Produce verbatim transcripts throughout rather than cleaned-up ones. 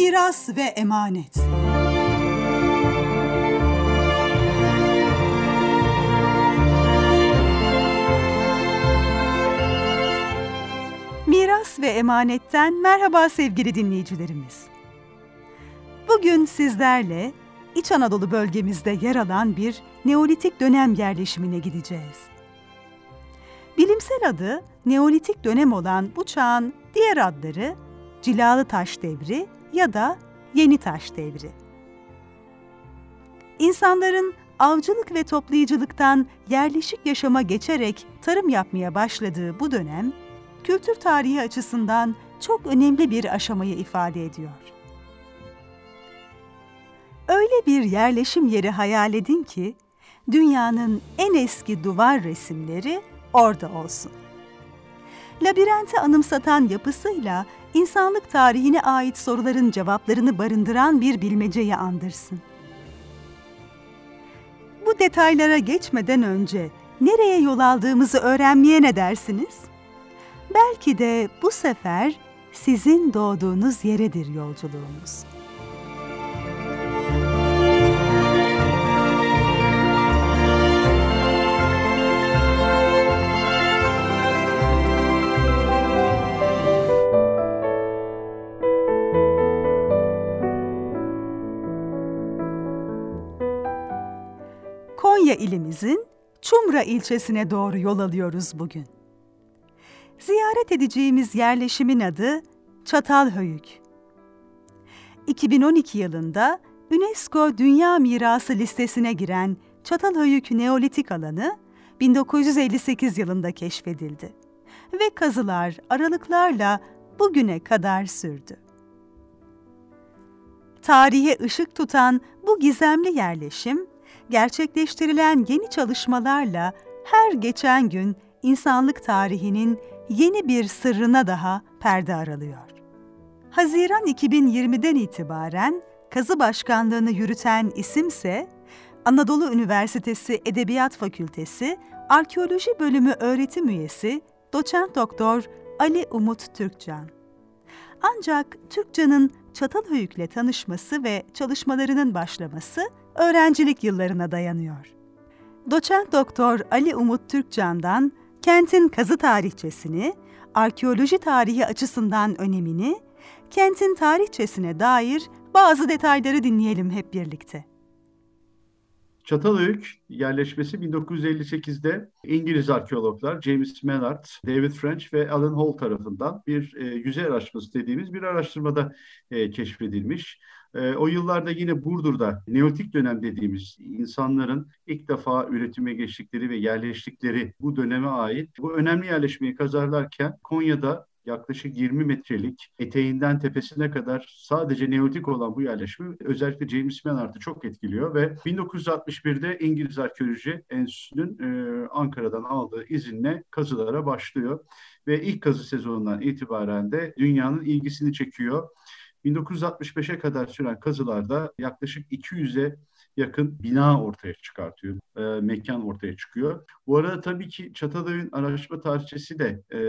Miras ve emanet. Miras ve emanetten merhaba sevgili dinleyicilerimiz. Bugün sizlerle İç Anadolu bölgemizde yer alan bir Neolitik dönem yerleşimine gideceğiz. Bilimsel adı Neolitik dönem olan bu çağın diğer adları Cilalı Taş Devri ya da Yeni Taş Devri. İnsanların avcılık ve toplayıcılıktan yerleşik yaşama geçerek tarım yapmaya başladığı bu dönem, kültür tarihi açısından çok önemli bir aşamayı ifade ediyor. Öyle bir yerleşim yeri hayal edin ki, dünyanın en eski duvar resimleri orada olsun. Labirenti anımsatan yapısıyla insanlık tarihine ait soruların cevaplarını barındıran bir bilmeceyi andırsın. Bu detaylara geçmeden önce nereye yol aldığımızı öğrenmeye ne dersiniz? Belki de bu sefer sizin doğduğunuz yeredir yolculuğumuz. Konya ilimizin Çumra ilçesine doğru yol alıyoruz bugün. Ziyaret edeceğimiz yerleşimin adı Çatalhöyük. iki bin on iki yılında UNESCO Dünya Mirası listesine giren Çatalhöyük Neolitik alanı bin dokuz yüz elli sekiz yılında keşfedildi ve kazılar aralıklarla bugüne kadar sürdü. Tarihe ışık tutan bu gizemli yerleşim, gerçekleştirilen yeni çalışmalarla her geçen gün insanlık tarihinin yeni bir sırrına daha perde aralıyor. Haziran iki bin yirmiden itibaren kazı başkanlığını yürüten isimse Anadolu Üniversitesi Edebiyat Fakültesi Arkeoloji Bölümü öğretim üyesi Doçent Doktor Ali Umut Türkcan. Ancak Türkcan'ın Çatalhöyük'le tanışması ve çalışmalarının başlaması öğrencilik yıllarına dayanıyor. Doçent Doktor Ali Umut Türkcan'dan kentin kazı tarihçesini, arkeoloji tarihi açısından önemini, kentin tarihçesine dair bazı detayları dinleyelim hep birlikte. Çatalhöyük yerleşmesi bin dokuz yüz elli sekizde İngiliz arkeologlar James Mallard, David French ve Alan Hall tarafından bir e, yüzey araştırması dediğimiz bir araştırmada e, keşfedilmiş. E, o yıllarda yine Burdur'da Neolitik dönem dediğimiz insanların ilk defa üretime geçtikleri ve yerleştikleri bu döneme ait bu önemli yerleşmeyi kazarlarken Konya'da yaklaşık yirmi metrelik eteğinden tepesine kadar sadece Neolitik olan bu yerleşme özellikle James Mallard'ı çok etkiliyor ve bin dokuz yüz altmış birde İngiliz Arkeoloji Enstitüsü'nün e, Ankara'dan aldığı izinle kazılara başlıyor ve ilk kazı sezonundan itibaren de dünyanın ilgisini çekiyor. bin dokuz yüz altmış beşe kadar süren kazılarda yaklaşık iki yüze yakın bina ortaya çıkartıyor, e, mekan ortaya çıkıyor. Bu arada tabii ki Çatalhöyük'ün araştırma tarihçesi de e,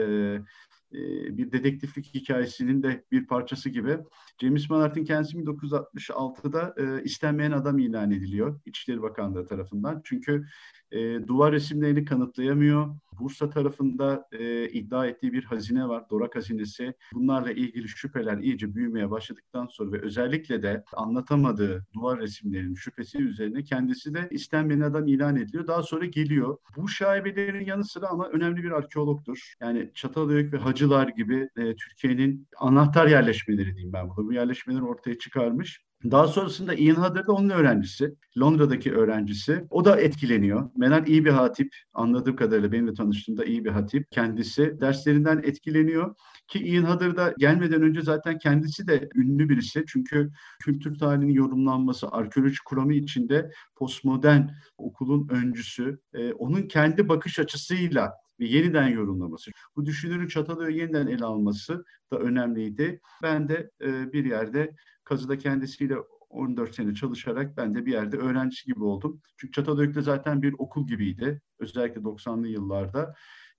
bir dedektiflik hikayesinin de bir parçası gibi. James Mallard'ın kendisi bin dokuz yüz altmış altıda e, istenmeyen adam ilan ediliyor İçişleri Bakanlığı tarafından. Çünkü e, duvar resimlerini kanıtlayamıyor. Bursa tarafında e, iddia ettiği bir hazine var, Dorak hazinesi. Bunlarla ilgili şüpheler iyice büyümeye başladıktan sonra ve özellikle de anlatamadığı duvar resimlerinin şüphesi üzerine kendisi de istenmeyen adam ilan ediliyor. Daha sonra geliyor. Bu şaibelerin yanı sıra ama önemli bir arkeologtur. Yani Çatalhöyük ve Hacılar gibi e, Türkiye'nin anahtar yerleşmeleri diyeyim ben burada. Bu yerleşmeleri ortaya çıkarmış. Daha sonrasında Ian Hodder da onun öğrencisi, Londra'daki öğrencisi. O da etkileniyor. Meral iyi bir hatip, anladığım kadarıyla benimle tanıştığımda iyi bir hatip. Kendisi derslerinden etkileniyor. Ki Ian Hodder da gelmeden önce zaten kendisi de ünlü birisi. Çünkü kültür tarihinin yorumlanması, arkeoloji kuramı içinde postmodern okulun öncüsü. Ee, onun kendi bakış açısıyla ve yeniden yorumlaması. Bu düşünürün Çatalhöyük'ü yeniden ele alması da önemliydi. Ben de e, bir yerde kazıda kendisiyle on dört sene çalışarak ben de bir yerde öğrencisi gibi oldum. Çünkü Çatalhöyük'te zaten bir okul gibiydi. Özellikle doksanlı yıllarda.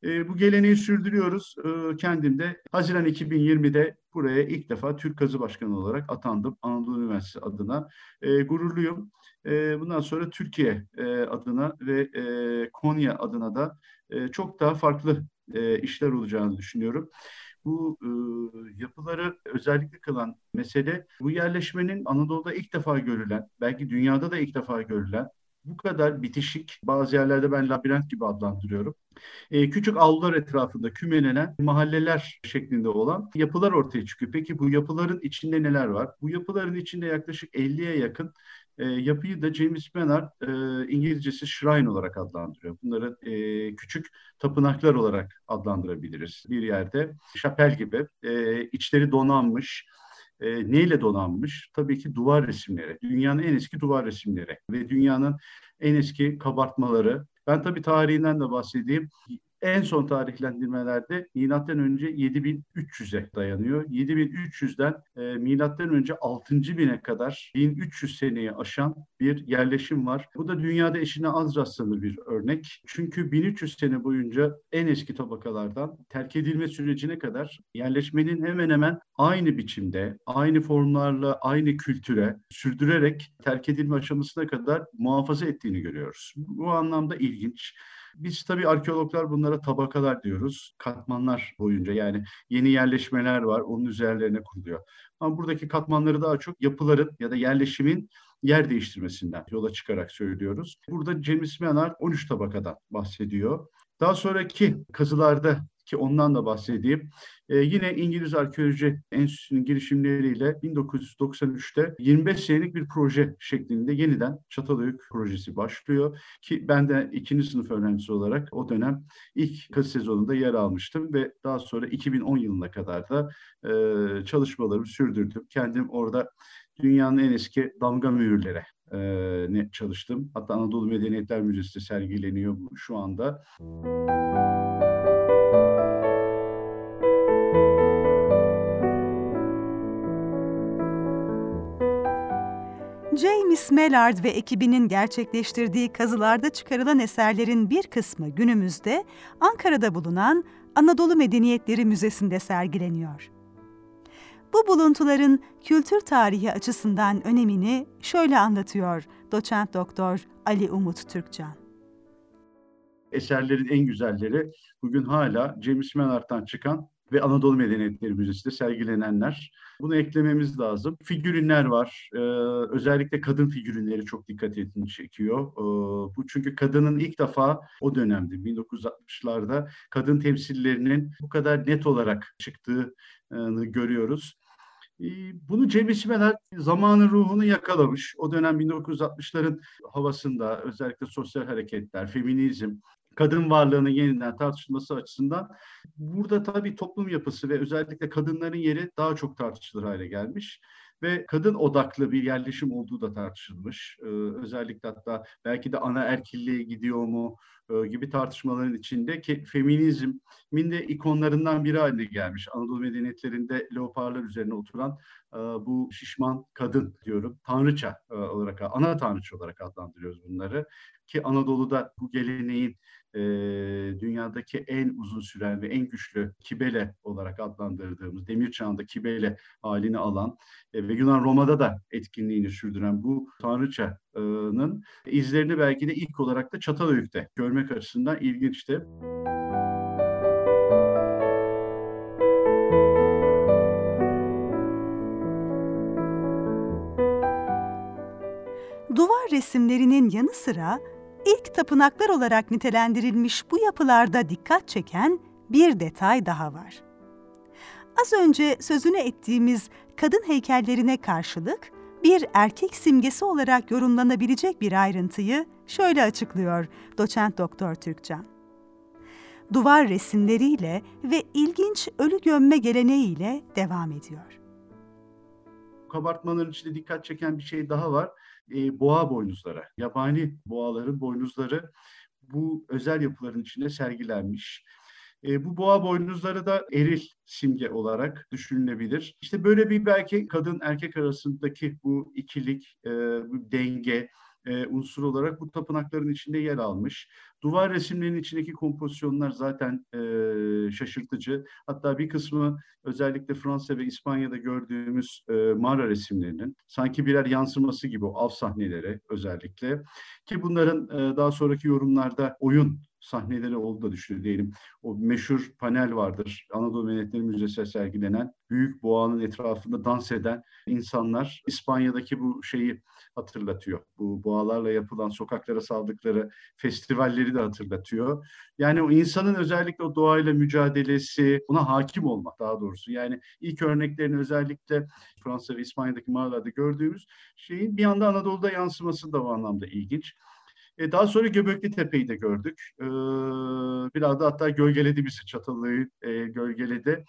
E, bu geleneği sürdürüyoruz. E, kendim de Haziran iki bin yirmide buraya ilk defa Türk Kazı Başkanı olarak atandım. Anadolu Üniversitesi adına. E, gururluyum. E, bundan sonra Türkiye e, adına ve e, Konya adına da e, çok daha farklı e, işler olacağını düşünüyorum. Bu e, yapıları özellikle kılan mesele bu yerleşmenin Anadolu'da ilk defa görülen, belki dünyada da ilk defa görülen bu kadar bitişik, bazı yerlerde ben labirent gibi adlandırıyorum. E, küçük avlular etrafında kümelenen mahalleler şeklinde olan yapılar ortaya çıkıyor. Peki bu yapıların içinde neler var? Bu yapıların içinde yaklaşık elliye yakın e, yapıyı da James Maynard e, İngilizcesi shrine olarak adlandırıyor. Bunları e, küçük tapınaklar olarak adlandırabiliriz bir yerde. Şapel gibi e, içleri donanmış. E, neyle donanmış? Tabii ki duvar resimleri. Dünyanın en eski duvar resimleri ve dünyanın en eski kabartmaları. Ben tabii tarihinden de bahsedeyim. En son tarihlendirmelerde milattan önce yedi bin üç yüze dayanıyor. yedi bin üç yüzden e, milattan önce altıncı bine kadar bin üç yüz seneyi aşan bir yerleşim var. Bu da dünyada eşine az rastlanır bir örnek. Çünkü bin üç yüz sene boyunca en eski tabakalardan terk edilme sürecine kadar yerleşmenin hemen hemen aynı biçimde, aynı formlarla, aynı kültüre sürdürerek terk edilme aşamasına kadar muhafaza ettiğini görüyoruz. Bu anlamda ilginç. Biz tabii arkeologlar bunlara tabakalar diyoruz. Katmanlar boyunca yani yeni yerleşmeler var, onun üzerlerine kuruluyor. Ama buradaki katmanları daha çok yapıların ya da yerleşimin yer değiştirmesinden yola çıkarak söylüyoruz. Burada James Maynard on üç tabakadan bahsediyor. Daha sonraki kazılarda ki ondan da bahsedeyim. Ee, yine İngiliz Arkeoloji Enstitüsü'nün girişimleriyle bin dokuz yüz doksan üçte yirmi beş senelik bir proje şeklinde yeniden Çatalhöyük projesi başlıyor. Ki ben de ikinci sınıf öğrencisi olarak o dönem ilk kazı sezonunda yer almıştım ve daha sonra iki bin on yılına kadar da e, çalışmalarımı sürdürdüm. Kendim orada dünyanın en eski damga mühürleri e, ne çalıştım. Hatta Anadolu Medeniyetler Müzesi'nde sergileniyor bu şu anda. James Maynard ve ekibinin gerçekleştirdiği kazılarda çıkarılan eserlerin bir kısmı günümüzde Ankara'da bulunan Anadolu Medeniyetleri Müzesi'nde sergileniyor. Bu buluntuların kültür tarihi açısından önemini şöyle anlatıyor Doçent Doktor Ali Umut Türkcan. Eserlerin en güzelleri bugün hala James Maynard'dan çıkan ve Anadolu Medeniyetleri Müzesi'nde sergilenenler. Bunu eklememiz lazım. Figürinler var. Ee, özellikle kadın figürinleri çok dikkatimi çekiyor. Ee, bu çünkü kadının ilk defa o dönemde bin dokuz yüz altmışlarda kadın temsillerinin bu kadar net olarak çıktığını görüyoruz. Bunu James Maynard zamanın ruhunu yakalamış. O dönem bin dokuz yüz altmışların havasında özellikle sosyal hareketler, feminizm, kadın varlığının yeniden tartışılması açısından burada tabii toplum yapısı ve özellikle kadınların yeri daha çok tartışılır hale gelmiş. Ve kadın odaklı bir yerleşim olduğu da tartışılmış. Ee, özellikle hatta belki de anaerkilliğe gidiyor mu e, gibi tartışmaların içinde ki feminizmin de ikonlarından biri haline gelmiş. Anadolu medeniyetlerinde leoparlar üzerine oturan e, bu şişman kadın diyorum. Tanrıça e, olarak, ana tanrıça olarak adlandırıyoruz bunları. Ki Anadolu'da bu geleneğin e, dünyadaki en uzun süren ve en güçlü kibele olarak adlandırdığımız demir çağında kibele halini alan e, ve Yunan Roma'da da etkinliğini sürdüren bu tanrıçanın izlerini belki de ilk olarak da Çatalhöyük'te görmek açısından ilginçti. Duvar resimlerinin yanı sıra ilk tapınaklar olarak nitelendirilmiş bu yapılarda dikkat çeken bir detay daha var. Az önce sözünü ettiğimiz kadın heykellerine karşılık bir erkek simgesi olarak yorumlanabilecek bir ayrıntıyı şöyle açıklıyor Doçent Doktor Türkcan. Duvar resimleriyle ve ilginç ölü gömme geleneğiyle devam ediyor. Kabartmaların içinde dikkat çeken bir şey daha var. E, boğa boynuzları, yabani boğaların boynuzları bu özel yapıların içinde sergilenmiş. E, bu boğa boynuzları da eril simge olarak düşünülebilir. İşte böyle bir belki kadın erkek arasındaki bu ikilik, e, bu denge, e, unsur olarak bu tapınakların içinde yer almış. Duvar resimlerinin içindeki kompozisyonlar zaten e, şaşırtıcı. Hatta bir kısmı özellikle Fransa ve İspanya'da gördüğümüz e, mağara resimlerinin sanki birer yansıması gibi o av sahneleri özellikle. Ki bunların e, daha sonraki yorumlarda oyun sahneleri olduğu da düşünüyor diyelim. O meşhur panel vardır. Anadolu Medeniyetleri Müzesi'ne sergilenen büyük boğanın etrafında dans eden insanlar İspanya'daki bu şeyi hatırlatıyor. Bu boğalarla yapılan sokaklara saldıkları festivalleri de hatırlatıyor. Yani o insanın özellikle o doğayla mücadelesi, ona hakim olmak daha doğrusu. Yani ilk örneklerini özellikle Fransa ve İspanya'daki mağaralarda gördüğümüz şeyin bir anda Anadolu'da yansıması da bu anlamda ilginç. E, daha sonra Göbekli Tepe'yi de gördük. E, biraz da hatta gölgeledi bizi, Çatalhöyük e, gölgeledi.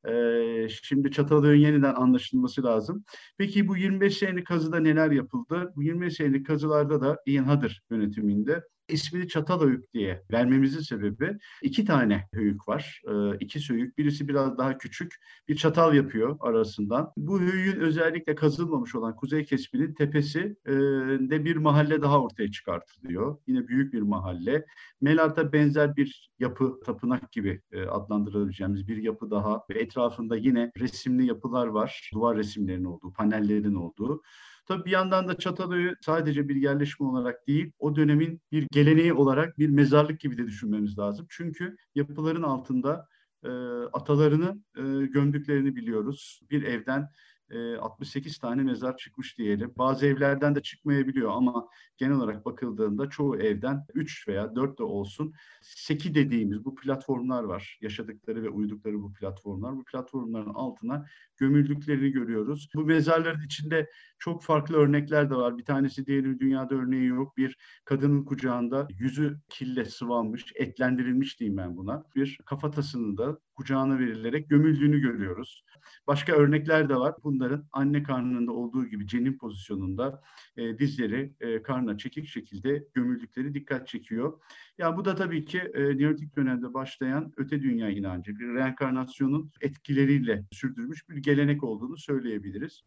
E, şimdi Çatalhöyük'ün yeniden anlaşılması lazım. Peki bu yirmi beş senelik kazıda neler yapıldı? Bu yirmi beş senelik kazılarda da Ian Hodder yönetiminde ismini Çatalhöyük diye vermemizin sebebi iki tane höyük var. E, iki höyük. Birisi biraz daha küçük. Bir çatal yapıyor arasından. Bu höyüğün özellikle kazılmamış olan kuzey kesminin tepesi e, de bir mahalle daha ortaya çıkartılıyor. Yine büyük bir mahalle. Melart'a benzer bir yapı, tapınak gibi e, adlandırabileceğimiz bir yapı daha ve etrafında yine resimli yapılar var. Duvar resimlerinin olduğu, panellerin olduğu. Tabii bir yandan da Çatalhöyük sadece bir yerleşme olarak değil, o dönemin bir geleneği olarak bir mezarlık gibi de düşünmemiz lazım. Çünkü yapıların altında e, atalarını e, gömdüklerini biliyoruz. Bir evden e, altmış sekiz tane mezar çıkmış diyelim. Bazı evlerden de çıkmayabiliyor ama genel olarak bakıldığında çoğu evden üç veya dört de olsun seki dediğimiz bu platformlar var. Yaşadıkları ve uyudukları bu platformlar. Bu platformların altına gömüldüklerini görüyoruz. Bu mezarların içinde çok farklı örnekler de var. Bir tanesi diyelim dünyada örneği yok. Bir kadının kucağında yüzü kille sıvanmış, etlendirilmiş diyeyim ben buna. Bir kafatasının da kucağına verilerek gömüldüğünü görüyoruz. Başka örnekler de var. Bunların anne karnında olduğu gibi cenin pozisyonunda e, dizleri e, karnına çekik şekilde gömüldükleri dikkat çekiyor. Ya bu da tabii ki e, Neolitik dönemde başlayan öte dünya inancı, bir reenkarnasyonun etkileriyle sürdürmüş bir gelenek olduğunu söyleyebiliriz.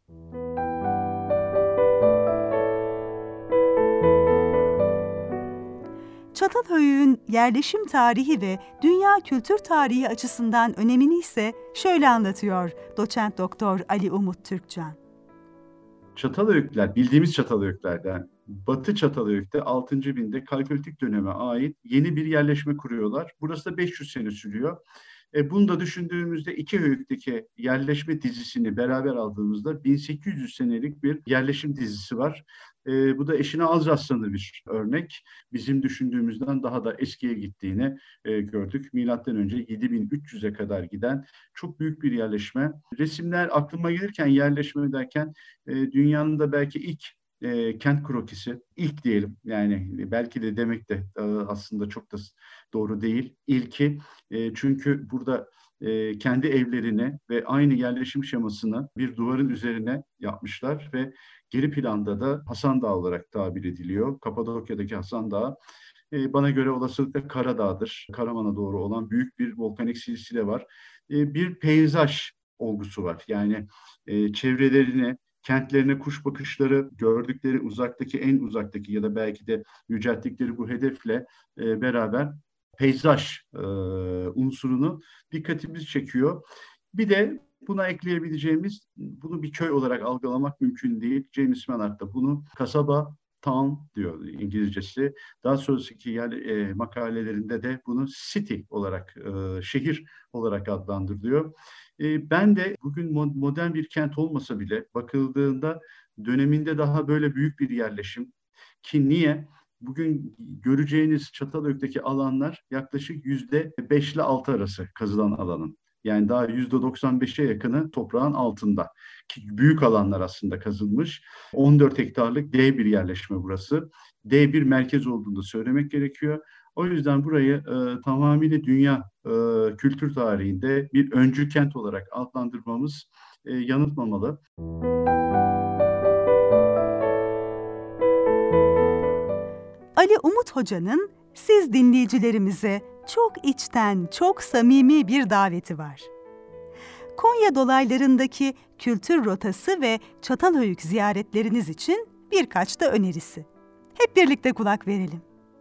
Çatalhöyük'ün yerleşim tarihi ve dünya kültür tarihi açısından önemini ise şöyle anlatıyor doçent doktor Ali Umut Türkcan. Çatalhöyükler, bildiğimiz Çatalhöyüklerden Batı Çatalhöyük'te altıncı binde Kalkolitik döneme ait yeni bir yerleşme kuruyorlar. Burası da beş yüz sene sürüyor. E, bunu da düşündüğümüzde iki höyükteki yerleşme dizisini beraber aldığımızda bin sekiz yüz senelik bir yerleşim dizisi var. E, bu da eşine az rastlanır bir örnek. Bizim düşündüğümüzden daha da eskiye gittiğini e, gördük. Milattan önce yedi bin üç yüze kadar giden çok büyük bir yerleşme. Resimler aklıma gelirken yerleşme derken e, dünyanın da belki ilk E, kent krokisi, ilk diyelim yani belki de demek de e, aslında çok da doğru değil. İlki e, çünkü burada e, kendi evlerini ve aynı yerleşim şemasını bir duvarın üzerine yapmışlar ve geri planda da Hasan Dağı olarak tabir ediliyor. Kapadokya'daki Hasan Dağı e, bana göre olasılıkla Karadağ'dır. Karaman'a doğru olan büyük bir volkanik silsile var. E, bir peyzaj olgusu var. Yani e, çevrelerine kentlerine kuş bakışları, gördükleri uzaktaki en uzaktaki ya da belki de yücelttikleri bu hedefle e, beraber peyzaj e, unsurunu dikkatimizi çekiyor. Bir de buna ekleyebileceğimiz, bunu bir köy olarak algılamak mümkün değil. James Maynard da bunu kasaba, town diyor İngilizcesi. Daha sonraki yer, e, makalelerinde de bunu city olarak, e, şehir olarak adlandırılıyor. E, ben de bugün modern bir kent olmasa bile bakıldığında döneminde daha böyle büyük bir yerleşim. Ki niye? Bugün göreceğiniz Çatalhöyük'teki alanlar yaklaşık yüzde beş ile altı arası kazılan alanın. Yani daha yüzde doksan beşe yakını toprağın altında. Ki büyük alanlar aslında kazılmış. on dört hektarlık dev bir yerleşme burası. Dev bir merkez olduğunu da söylemek gerekiyor. O yüzden burayı e, tamamıyla dünya e, kültür tarihinde bir öncü kent olarak adlandırmamız e, yanıltmamalı. Ali Umut Hoca'nın siz dinleyicilerimize çok içten, çok samimi bir daveti var. Konya dolaylarındaki kültür rotası ve Çatalhöyük ziyaretleriniz için birkaç da önerisi. Hep birlikte kulak verelim.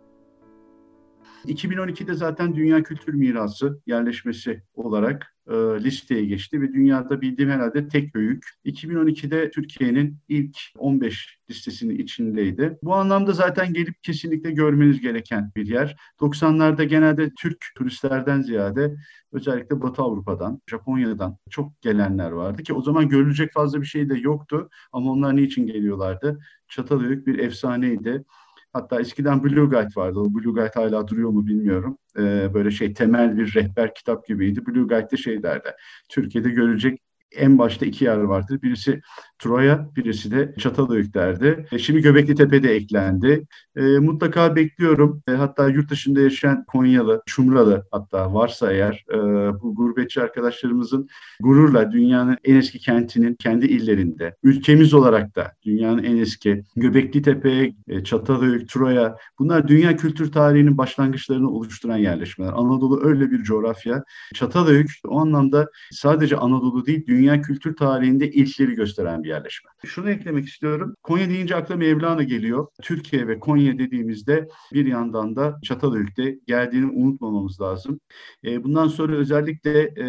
iki bin on ikide zaten Dünya Kültür Mirası yerleşmesi olarak e, listeye geçti ve dünyada bildiğim herhalde tek höyük. iki bin on ikide Türkiye'nin ilk on beş listesinin içindeydi. Bu anlamda zaten gelip kesinlikle görmeniz gereken bir yer. doksanlarda genelde Türk turistlerden ziyade özellikle Batı Avrupa'dan, Japonya'dan çok gelenler vardı ki o zaman görülecek fazla bir şey de yoktu. Ama onlar niçin geliyorlardı? Çatalhöyük bir efsaneydi. Hatta eskiden Blue Guide vardı. O Blue Guide hala duruyor mu bilmiyorum. Ee, böyle şey temel bir rehber kitap gibiydi. Blue Guide'de şey derdi. Türkiye'de görecek en başta iki yer vardır. Birisi Troya, birisi de Çatalhöyük derdi. E, şimdi Göbekli Tepe de eklendi. E, mutlaka bekliyorum. E, hatta yurt dışında yaşayan Konyalı, Çumralı hatta varsa eğer e, bu gurbetçi arkadaşlarımızın gururla dünyanın en eski kentinin kendi illerinde, ülkemiz olarak da dünyanın en eski Göbekli Tepe, e, Çatalhöyük, Troya bunlar dünya kültür tarihinin başlangıçlarını oluşturan yerleşmeler. Anadolu öyle bir coğrafya. Çatalhöyük o anlamda sadece Anadolu değil, dünya kültür tarihinde ilkleri gösteren bir yerleşme. Şunu eklemek istiyorum. Konya deyince akla Mevlana geliyor. Türkiye ve Konya dediğimizde bir yandan da Çatalhöyük'te geldiğini unutmamamız lazım. E, bundan sonra özellikle e,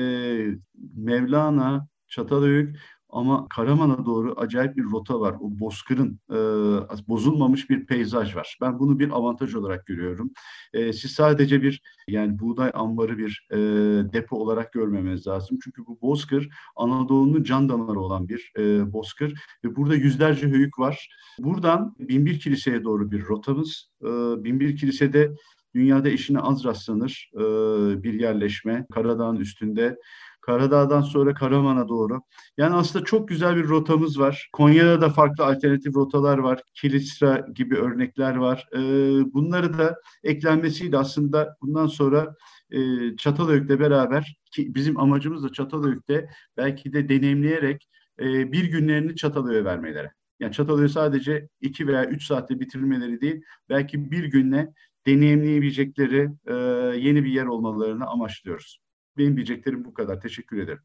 Mevlana, Çatalhöyük ama Karaman'a doğru acayip bir rota var. O bozkırın e, bozulmamış bir peyzaj var. Ben bunu bir avantaj olarak görüyorum. E, siz sadece bir yani buğday ambarı bir e, depo olarak görmemeniz lazım. Çünkü bu bozkır Anadolu'nun can damarı olan bir e, bozkır ve burada yüzlerce höyük var. Buradan Binbir Kilise'ye doğru bir rotamız. E, Binbir Kilise'de dünyada eşine az rastlanır e, bir yerleşme. Karadağ'ın üstünde. Karadağ'dan sonra Karaman'a doğru. Yani aslında çok güzel bir rotamız var. Konya'da da farklı alternatif rotalar var. Kilisra gibi örnekler var. Ee, bunları da eklenmesiyle aslında bundan sonra e, Çatalhöyük'le beraber ki bizim amacımız da Çatalhöyük'te belki de deneyimleyerek e, bir günlerini Çatalhöyük'e vermeleri. Yani Çatalhöyük'ü sadece iki veya üç saatte bitirmeleri değil, belki bir günle deneyimleyebilecekleri e, yeni bir yer olmalarını amaçlıyoruz. Benim diyeceklerim bu kadar. Teşekkür ederim.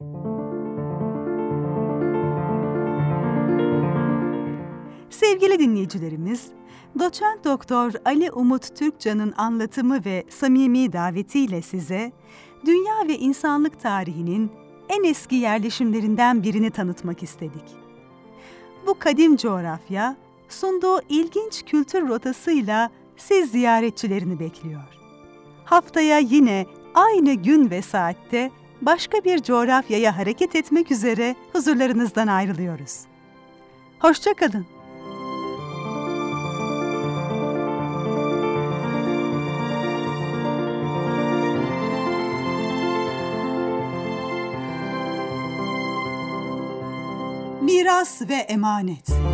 Sevgili dinleyicilerimiz, Doçent Doktor Ali Umut Türkcan'ın anlatımı ve samimi davetiyle size dünya ve insanlık tarihinin en eski yerleşimlerinden birini tanıtmak istedik. Bu kadim coğrafya, sunduğu ilginç kültür rotasıyla siz ziyaretçilerini bekliyor. Haftaya yine aynı gün ve saatte başka bir coğrafyaya hareket etmek üzere huzurlarınızdan ayrılıyoruz. Hoşça kalın. Miras ve emanet.